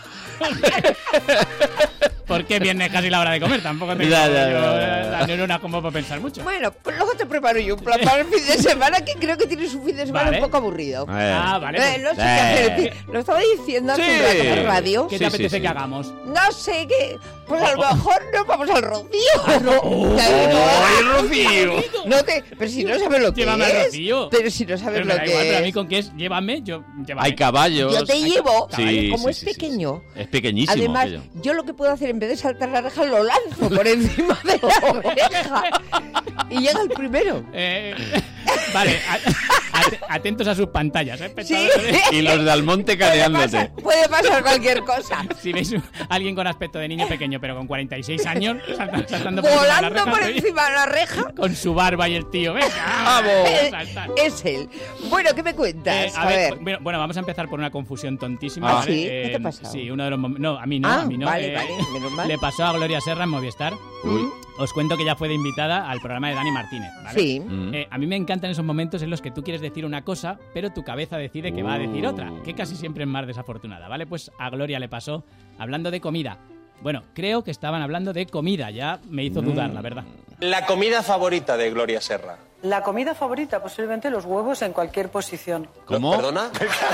V: Porque viene casi la hora de comer, tampoco tengo la neurona como para pensar mucho.
B: Bueno, pues luego te preparo yo un plan para el fin de semana, que creo que tienes un fin de semana un poco aburrido.
V: Vale.
B: No sé qué hacer. Lo estaba diciendo hace un rato por radio.
V: ¿Qué te apetece que hagamos?
B: No sé qué. Pues a lo mejor nos vamos al Rocío.
C: ¡El Rocío!
B: Pero si no sabes lo que
V: Llévame
B: es.
V: al Rocío.
B: Pero si no sabes lo que es.
V: Pero a mí con qué es, llévame.
C: Hay caballos.
B: Yo te llevo.
C: Sí,
B: Como es pequeño.
C: Es pequeñísimo.
B: Además, yo lo que puedo hacer en vez de saltar la reja, lo lanzo por encima de la reja. Y llega el primero.
V: Vale, atentos a sus pantallas, ¿eh?
B: Sí.
C: Y los de Almonte caneándote.
B: Puede pasar cualquier cosa.
V: Si veis a alguien con aspecto de niño pequeño, pero con 46 años, saltando
B: volando por encima de la reja.
V: Con su barba y el tío, venga,
B: vamos. Es él. Bueno, ¿qué me cuentas?
V: A ver. Bueno, vamos a empezar por una confusión tontísima.
B: ¿Ah,
V: ¿vale?
B: sí? ¿Qué te pasa?
V: Sí, uno de los momentos... No, a mí no,
B: Vale, menos mal.
V: Le pasó a Gloria Serra en Movistar. os cuento que ya fue de invitada al programa de Dani Martínez, ¿vale?
B: Sí.
V: A mí me encantan esos momentos en los que tú quieres decir una cosa, pero tu cabeza decide que va a decir otra, que casi siempre es más desafortunada, ¿vale? Pues a Gloria le pasó hablando de comida. Bueno, creo que estaban hablando de comida, ya me hizo dudar, la verdad.
D: La comida favorita de Gloria Serra.
E: La comida favorita, posiblemente los huevos en cualquier posición.
C: ¿Cómo?
D: ¿Perdona?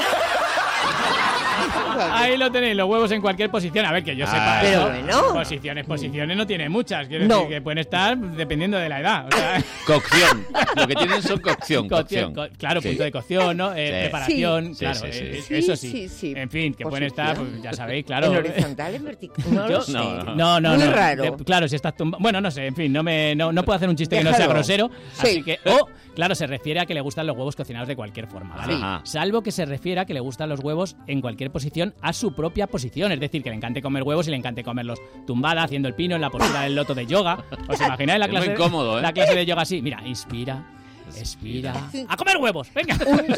V: Ahí lo tenéis, los huevos en cualquier posición. A ver, que yo sepa
B: pero
V: eso. Posiciones no tiene muchas. Quiero decir que pueden estar dependiendo de la edad. O sea,
C: Cocción. Lo que tienen son cocción.
V: Claro, punto de cocción, ¿no? Preparación,
C: Sí,
V: claro.
C: sí.
V: Eso sí. En fin, que pueden estar, pues, ya sabéis, claro.
B: ¿En horizontal, en vertical? No lo sé.
V: No.
B: Muy raro.
V: Claro, si estás tumbado. Bueno, no sé, en fin, no puedo hacer un chiste que no sea grosero. Así que. Claro, se refiere a que le gustan los huevos cocinados de cualquier forma, ¿vale?
C: Sí.
V: Salvo que se refiere a que le gustan los huevos en cualquier posición a su propia posición. Es decir, que le encante comer huevos y le encante comerlos tumbada, haciendo el pino, en la postura del loto de yoga. ¿Os imagináis la clase?
C: Es muy cómodo, ¿eh?
V: La clase de yoga así. Mira, inspira, expira. ¡A comer huevos! ¡Venga!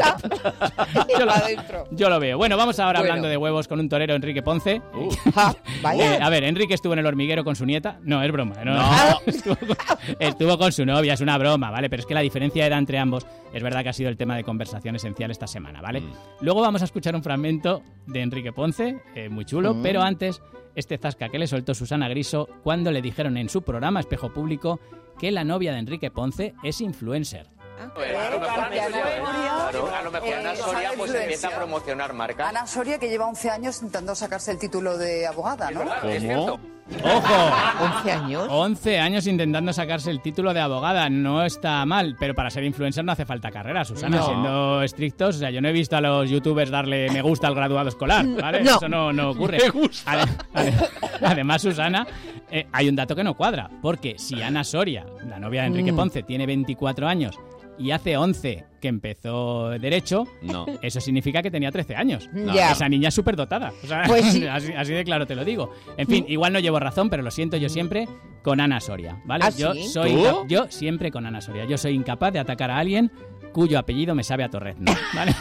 V: Yo lo veo. Bueno, vamos ahora hablando de huevos con un torero, Enrique Ponce.
B: Vaya.
V: A ver, Enrique estuvo en El Hormiguero con su nieta. No, es broma. No. Estuvo con su novia, es una broma, ¿vale? Pero es que la diferencia de edad entre ambos es verdad que ha sido el tema de conversación esencial esta semana, ¿vale? Luego vamos a escuchar un fragmento de Enrique Ponce, muy chulo, pero antes, este zasca que le soltó Susana Griso cuando le dijeron en su programa Espejo Público que la novia de Enrique Ponce es influencer.
D: A lo mejor Ana Soria pues empieza a promocionar marcas.
W: Ana Soria, que lleva 11 años intentando sacarse el título de abogada, ¿no?
D: Es cierto.
V: ¡Ojo!
B: 11 años.
V: 11 años intentando sacarse el título de abogada. No está mal, pero para ser influencer no hace falta carrera, Susana.
B: No.
V: Siendo estrictos, o sea, yo no he visto a los youtubers darle me gusta al graduado escolar, ¿vale?
B: No.
V: Eso no ocurre.
C: Me gusta.
V: Además, Susana, hay un dato que no cuadra, porque si Ana Soria, la novia de Enrique Ponce, tiene 24 años y hace 11 que empezó Derecho, eso significa que tenía 13 años.
B: Ya.
V: Esa niña es súper dotada. O sea,
B: Pues sí.
V: así de claro te lo digo. En fin, igual no llevo razón, pero lo siento yo siempre con Ana Soria, ¿vale?
B: ¿Ah,
V: Yo
B: sí?
V: yo siempre con Ana Soria. Yo soy incapaz de atacar a alguien cuyo apellido me sabe a Torrezno, ¿vale?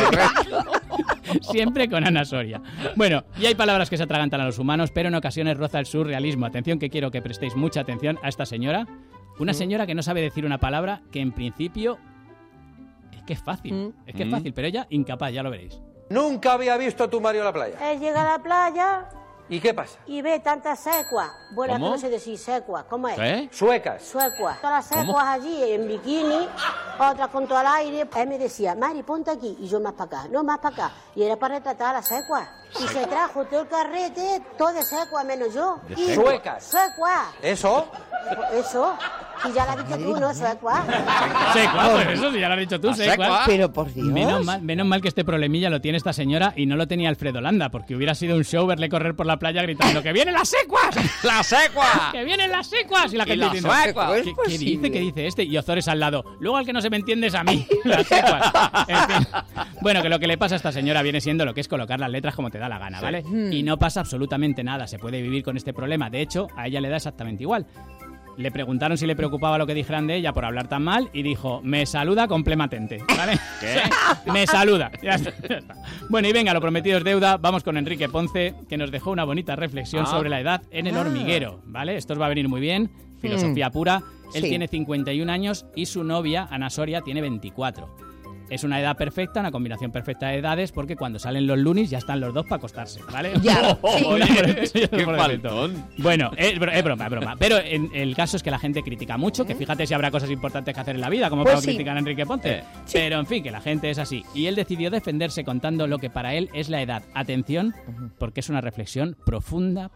V: Siempre con Ana Soria. Bueno, y hay palabras que se atragantan a los humanos, pero en ocasiones roza el surrealismo. Atención, que quiero que prestéis mucha atención a esta señora. Una señora que no sabe decir una palabra que en principio es que es fácil. Es que es fácil, pero ella incapaz, ya lo veréis.
D: Nunca había visto a tu marido en la playa.
X: Llega a la playa
D: ¿Y qué pasa?
X: y ve tantas secuas. Bueno,
D: ¿Cómo?
X: que no sé decir secuas. ¿Cómo es?
D: ¿Eh? Suecas.
X: Suecas. Todas las
D: ¿Cómo?
X: secuas allí en bikini, otras con todo el aire. Él me decía, Mari, ponte aquí. Y yo más para acá, no más para acá. Y era para retratar a las secuas. Y se trajo todo el carrete, todo de secuas, menos yo.
D: ¿De
X: Y-
D: suecas?
X: Suecas.
D: ¿Eso?
X: Eso. Y ya lo has dicho tú, ¿no? Suecas.
V: Secua, pues eso sí, ya lo has dicho tú, secua.
B: Pero por Dios.
V: Menos mal que este problemilla lo tiene esta señora y no lo tenía Alfredo Landa, porque hubiera sido un show verle correr por la playa gritando ¡que vienen las secuas!
C: ¡Las secuas!
V: ¡Que vienen las secuas! Y la gente
C: las
V: diciendo
C: secuas.
V: ¿Qué dice? ¿Qué dice este? Y Ozores al lado. Luego al que no se me entiende es a mí. Las secuas. En fin. Bueno, que lo que le pasa a esta señora viene siendo lo que es colocar las letras como te da la gana, ¿vale? Y no pasa absolutamente nada. Se puede vivir con este problema. De hecho, a ella le da exactamente igual. Le preguntaron si le preocupaba lo que dijeran de ella por hablar tan mal y dijo, me saluda completamente, ¿vale?
C: ¿Qué?
V: Me saluda. Ya está. Bueno, y venga, lo prometido es deuda. Vamos con Enrique Ponce, que nos dejó una bonita reflexión sobre la edad en el hormiguero, ¿vale? Esto os va a venir muy bien. Filosofía pura. Él
B: Sí.
V: tiene 51 años y su novia, Ana Soria, tiene 24. Es una edad perfecta, una combinación perfecta de edades, porque cuando salen los lunis ya están los dos para acostarse, ¿vale?
B: Ya, sí.
V: Una por defecto y otra
C: ¡Qué
V: por defecto.
C: faltón!
V: Bueno, es broma, es broma. Pero el caso es que la gente critica mucho, que fíjate si habrá cosas importantes que hacer en la vida, como
B: Pues
V: para
B: sí.
V: criticar a Enrique Ponce. Pero en fin, que la gente es así. Y él decidió defenderse contando lo que para él es la edad. Atención, porque es una reflexión profunda.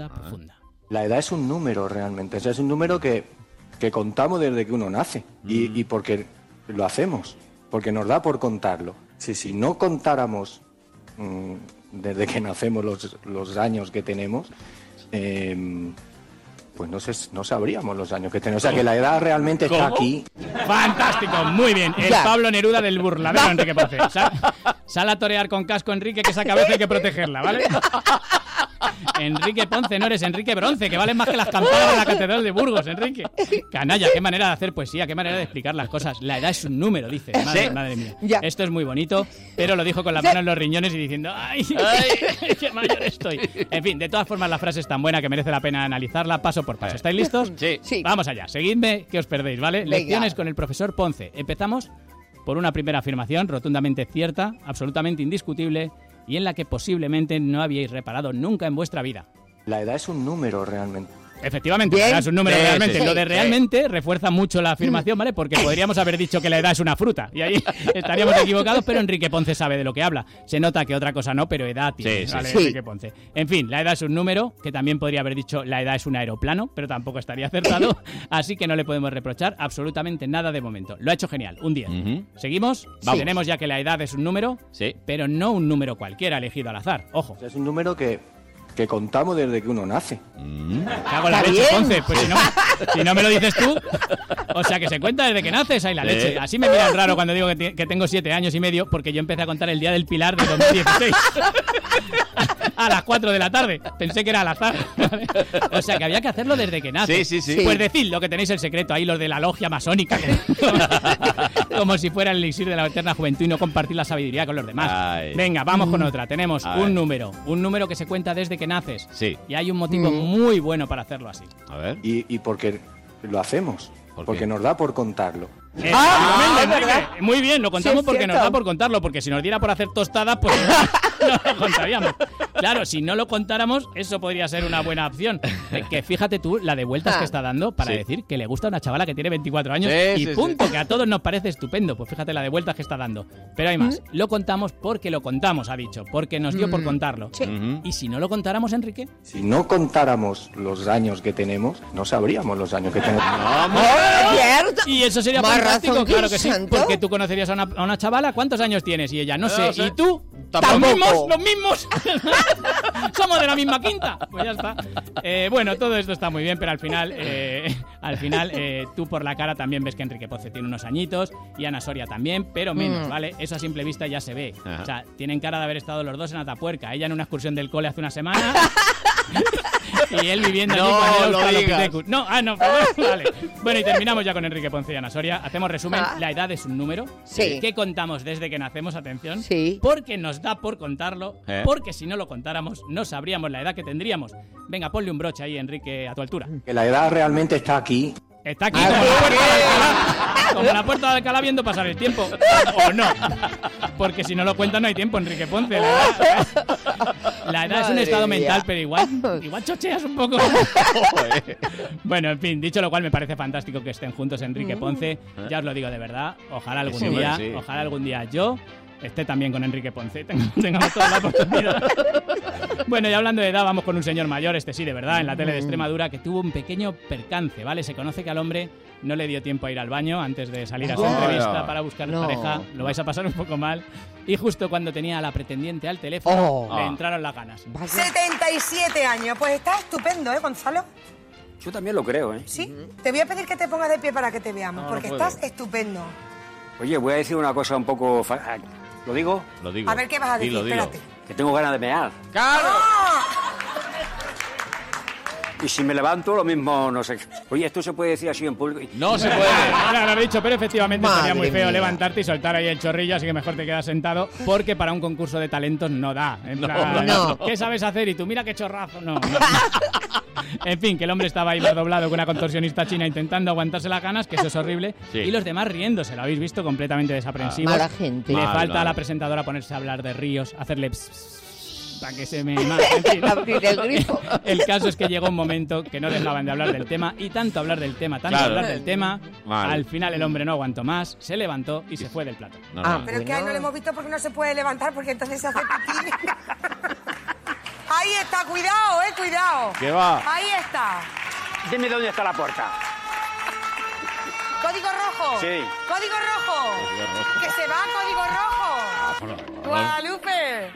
Y: La edad es un número realmente, o sea, es un número que contamos desde que uno nace y porque lo hacemos, porque nos da por contarlo. Si no contáramos desde que nacemos los años que tenemos, pues no sabríamos los años que tenemos. O sea, que la edad realmente está aquí.
V: Fantástico, muy bien. El
B: Ya.
V: Pablo Neruda del burladero, Enrique Ponce. Sal a torear con casco, Enrique, que esa cabeza hay que protegerla, ¿vale? Enrique Ponce, no eres Enrique Bronce, que valen más que las campanas de la Catedral de Burgos, Enrique. Canalla, qué manera de hacer poesía, qué manera de explicar las cosas. La edad es un número, dice. Madre mía.
B: Ya.
V: Esto es muy bonito, pero lo dijo con la mano en los riñones y diciendo, ¡ay! ¡Qué mayor estoy! En fin, de todas formas, la frase es tan buena que merece la pena analizarla paso por paso. ¿Estáis listos?
C: Sí.
V: Vamos allá, seguidme que os perdéis, ¿vale?
B: Venga.
V: Lecciones con el profesor Ponce. Empezamos por una primera afirmación rotundamente cierta, absolutamente indiscutible y en la que posiblemente no habíais reparado nunca en vuestra vida.
Y: La edad es un número realmente.
V: Efectivamente, la edad es un número realmente. Lo de realmente refuerza mucho la afirmación, ¿vale? Porque podríamos haber dicho que la edad es una fruta y ahí estaríamos equivocados, pero Enrique Ponce sabe de lo que habla. Se nota que otra cosa no, pero edad tiene, ¿vale? Enrique Ponce. En fin, la edad es un número, que también podría haber dicho la edad es un aeroplano, pero tampoco estaría acertado, así que no le podemos reprochar absolutamente nada de momento. Lo ha hecho genial, un 10. ¿Seguimos?
C: Vamos.
V: Tenemos ya que la edad es un número, pero no un número cualquiera elegido al azar. Ojo.
Y: Es un número que contamos desde que uno nace.
V: Cago en la leche, Ponce. Pues si no me lo dices tú, o sea que se cuenta desde que naces, ahí la leche. Así me miran raro cuando digo que tengo 7 años y medio, porque yo empecé a contar el Día del Pilar de 2016. A las 4 de la tarde. Pensé que era al azar. O sea que había que hacerlo desde que naces.
C: Sí.
V: Pues decid lo que tenéis el secreto ahí, los de la logia masónica. Como si fuera el elixir de la eterna juventud y no compartir la sabiduría con los demás.
C: Ay.
V: Venga, vamos con otra. Tenemos
C: A
V: un
C: ver.
V: número que se cuenta desde que naces.
C: Sí.
V: Y hay un motivo muy bueno para hacerlo así.
C: A ver.
Y: Y porque lo hacemos. Porque nos da por contarlo.
V: Enrique. Muy bien, lo contamos
B: Sí, es
V: porque nos
B: cierto.
V: da por contarlo, porque si nos diera por hacer tostadas, pues no lo contaríamos. Claro, si no lo contáramos, eso podría ser una buena opción. Que fíjate tú la de vueltas que está dando para decir que le gusta a una chavala que tiene 24 años y punto, que a todos nos parece estupendo. Pues fíjate la de vueltas que está dando. Pero hay más, lo contamos porque lo contamos, ha dicho, porque nos dio por contarlo. Y si no lo contáramos, Enrique...
Y: Si no contáramos los años que tenemos, no sabríamos los años que tenemos.
V: Y eso sería
B: Más
V: fantástico,
B: razón que
V: claro
B: un
V: que sí,
B: santo.
V: porque tú conocerías a una chavala, ¿cuántos años tienes? Y ella, no sé,
C: sé.
V: ¿y tú?
B: Tampoco.
V: Los mismos. Somos de la misma quinta. Pues ya está. Bueno, todo esto está muy bien, pero al final, tú por la cara también ves que Enrique Ponce tiene unos añitos y Ana Soria también, pero menos, ¿vale? Eso a simple vista ya se ve.
C: Ajá.
V: O sea, tienen cara de haber estado los dos en Atapuerca. Ella en una excursión del cole hace una semana. Y él viviendo allí
C: No
V: con el
C: lo
V: Australopithecus. No, vale. Bueno, y terminamos ya con Enrique Ponce y Ana Soria. Hacemos resumen. La edad es un número.
B: Sí.
V: Que contamos desde que nacemos, atención.
B: Sí.
V: Porque nos da por contarlo. Porque si no lo contáramos, no sabríamos la edad que tendríamos. Venga, ponle un broche ahí, Enrique, a tu altura.
Y: Que la edad realmente está aquí.
V: Está aquí como la puerta de Alcalá. Como la puerta de Alcalá viendo pasar el tiempo. O no. Porque si no lo cuentas no hay tiempo, Enrique Ponce. La edad es un
B: Madre
V: estado
B: mía.
V: mental, pero igual chocheas un poco. Bueno, en fin, dicho lo cual, me parece fantástico que estén juntos Enrique Ponce. Ya os lo digo de verdad. Ojalá algún día yo esté también con Enrique Ponce. Tengamos toda la oportunidad. Bueno, y hablando de edad, vamos con un señor mayor, este sí, de verdad, en la tele de Extremadura, que tuvo un pequeño percance, ¿vale? Se conoce que al hombre no le dio tiempo a ir al baño antes de salir a su entrevista para buscar pareja. Lo vais a pasar un poco mal. Y justo cuando tenía a la pretendiente al teléfono, le entraron las ganas.
F: 77 años. Pues está estupendo, ¿eh, Gonzalo?
G: Yo también lo creo, ¿eh?
F: Sí. Te voy a pedir que te pongas de pie para que te veamos, porque estás estupendo.
G: Oye, voy a decir una cosa un poco... ¿Lo digo?
C: Lo digo.
F: A ver qué vas a decir, espérate.
G: Que tengo ganas de mear.
C: ¡Claro!
G: Y si me levanto, lo mismo, no sé. Oye, ¿esto se puede decir así en público?
C: No se puede.
V: Ahora lo he dicho, pero efectivamente sería muy feo
B: mía.
V: levantarte y soltar ahí el chorrillo, así que mejor te quedas sentado, porque para un concurso de talentos no da. En plan,
B: no.
V: ¿Qué sabes hacer? Y tú, mira qué chorrazo. No. En fin, que el hombre estaba ahí más doblado que una contorsionista china intentando aguantarse las ganas, que eso es horrible, y los demás riéndose, lo habéis visto, completamente desaprensivos.
B: Mala gente.
V: Le
B: Mal,
V: falta a la presentadora ponerse a hablar de ríos, hacerle... para que se me... En fin.
B: Abrir el grifo.
V: El caso es que llegó un momento que no dejaban de hablar del tema, y tanto hablar del tema, al final el hombre no aguantó más, se levantó y se fue del plato.
F: Pero es que ahí no lo hemos visto porque no se puede levantar, porque entonces se hace pipí. Ahí está, cuidado, cuidado.
C: ¿Qué va?
F: Ahí está.
G: Dime dónde está la puerta.
F: ¿Código rojo?
G: Sí.
F: ¿Código rojo? Que se va, código rojo. Guadalupe.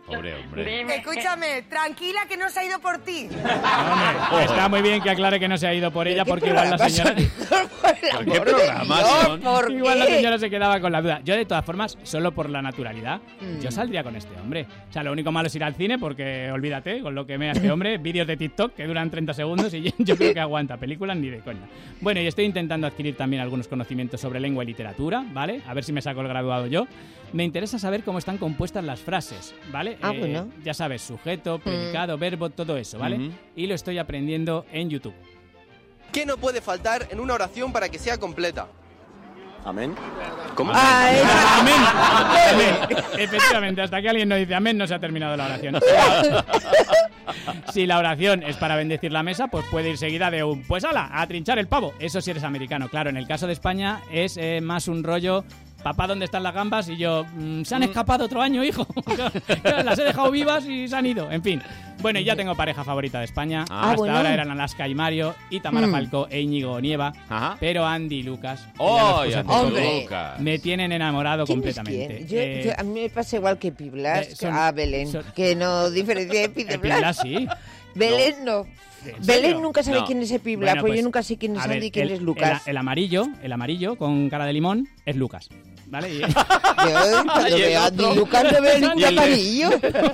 C: Hombre.
F: Escúchame, tranquila que no se ha ido por ti.
V: Hombre, está muy bien que aclare que no se ha ido por ella porque igual la señora...
C: ¿Por qué programas son?
V: Igual la señora se quedaba con la duda. Yo, de todas formas, solo por la naturalidad, yo saldría con este hombre. O sea, lo único malo es ir al cine porque, olvídate, con lo que mea este hombre, vídeos de TikTok que duran 30 segundos y yo creo que aguanta. Películas ni de coña. Bueno, y estoy intentando adquirir también algunos conocimientos sobre lengua y literatura, ¿vale? A ver si me saco el graduado yo. Me interesa saber cómo están compuestas las frases, ¿vale?
B: Bueno.
V: Ya sabes, sujeto, predicado, verbo, todo eso, ¿vale? Y lo estoy aprendiendo en YouTube.
H: ¿Qué no puede faltar en una oración para que sea completa?
G: Amén. ¿Cómo?
V: Amén. Efectivamente, hasta que alguien no dice amén, no se ha terminado la oración. Si la oración es para bendecir la mesa, pues puede ir seguida de un pues ala, a trinchar el pavo. Eso si eres americano. Claro, en el caso de España es más un rollo... Papá, ¿dónde están las gambas? Y yo, se han escapado otro año, hijo. Las he dejado vivas y se han ido. En fin. Bueno, y ya tengo pareja favorita de España. Hasta ahora eran Alaska y Mario, y Tamara Falcó e Íñigo Nieva. Pero Andy y Lucas, me tienen enamorado completamente.
B: A mí me pasa igual que Piblas, Belén, que no diferencia de Piblas.
V: Piblas sí.
B: Belén no. Belén nunca sabe quién es Piblas, pues yo nunca sé quién es Andy y quién es Lucas.
V: El amarillo con cara de limón es Lucas. ¿Vale?
B: Yo cuando veo a Andy y Lucas no veo ningún amarillo.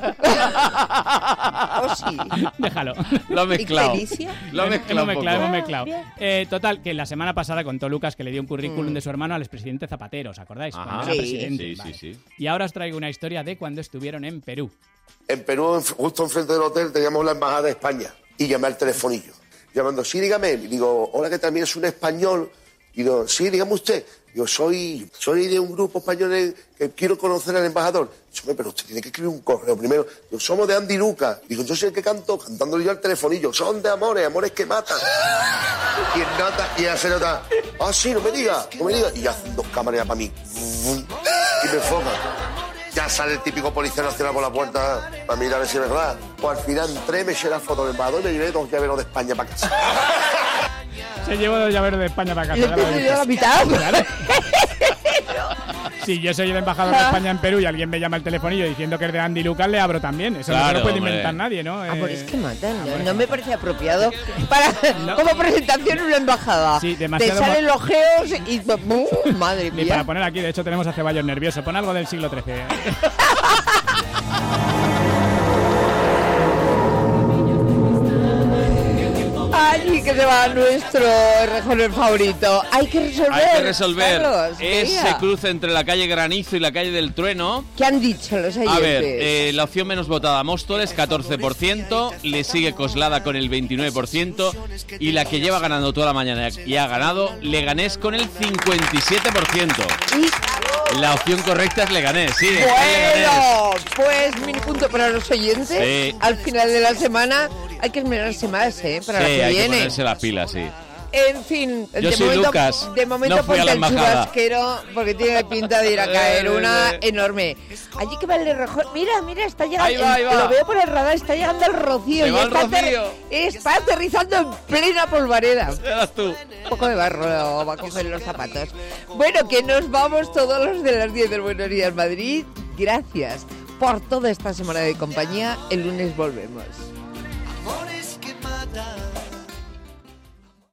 B: ¿O sí?
V: Déjalo.
C: Lo he mezclado.
V: Hemos mezclado. Total, que la semana pasada contó Lucas que le dio un currículum de su hermano al expresidente Zapatero, ¿os acordáis? Cuando era presidente.
C: Sí.
V: Y ahora os traigo una historia de cuando estuvieron en Perú.
I: En Perú, justo enfrente del hotel, teníamos la embajada de España. Y llamé al telefonillo. Llamando, sí, dígame. Y digo, hola, que también es un español. Y digo, sí, dígame usted. Digo, soy de un grupo español que quiero conocer al embajador. Digo, pero usted tiene que escribir un correo primero. Digo, somos de Andy y Lucas. Digo, yo soy el que canto, cantándole yo al telefonillo. Son de amores que matan. Y en nota, y hace nota. Ah, sí, no me diga. Y hacen 2 cámaras para mí. Y me enfocan. Ya sale el típico policía nacional por la puerta para mirar a ver si es verdad. Pues al final entré, me eché la foto del embajador y me llevé 2 llaveros de España para casa.
V: Se llevó 2 llaveros de España para casa.
B: ¿Y te dio la mitad?
V: Claro. Si yo soy el embajador de España en Perú y alguien me llama al telefonillo diciendo que es de Andy Lucas, le abro también. Eso no lo puede inventar nadie, ¿no?
B: Amores que matan. No me parece apropiado para como presentación en una embajada.
V: Sí, demasiado.
B: Te salen los geos y... madre mía.
V: Ni para poner aquí, de hecho tenemos a Ceballos nervioso. Pon algo del siglo XIII.
B: Allí que se va nuestro rejoner favorito. Hay que resolver. Carlos,
C: ese cruce entre la calle Granizo y la calle del Trueno.
B: ¿Qué han dicho los oyentes?
C: A ver, la opción menos votada, Móstoles, 14%, le sigue Coslada con el 29% y la que lleva ganando toda la mañana y ha ganado, Leganés con el 57%. La opción correcta es Leganés, sí.
B: Bueno, pues mini punto para los oyentes. Sí. Al final de la semana hay que esmerarse más, para la que
C: hay
B: viene.
C: Que ponerse la pila, sí.
B: En fin,
C: yo soy Lucas.
B: De momento
C: no fui
B: ponte
C: a la
B: el chubasquero porque tiene pinta de ir a caer una enorme. Allí que va el de Rejón. Mira, está llegando.
C: Ahí va.
B: Lo veo por el radar, está llegando el Rocío. Está aterrizando en plena polvareda.
C: Eras tú.
B: Un poco de barro va a coger los zapatos. Bueno, que nos vamos todos los de las 10 del Buenos Días Madrid. Gracias por toda esta semana de compañía. El lunes volvemos.
J: Amores que matan.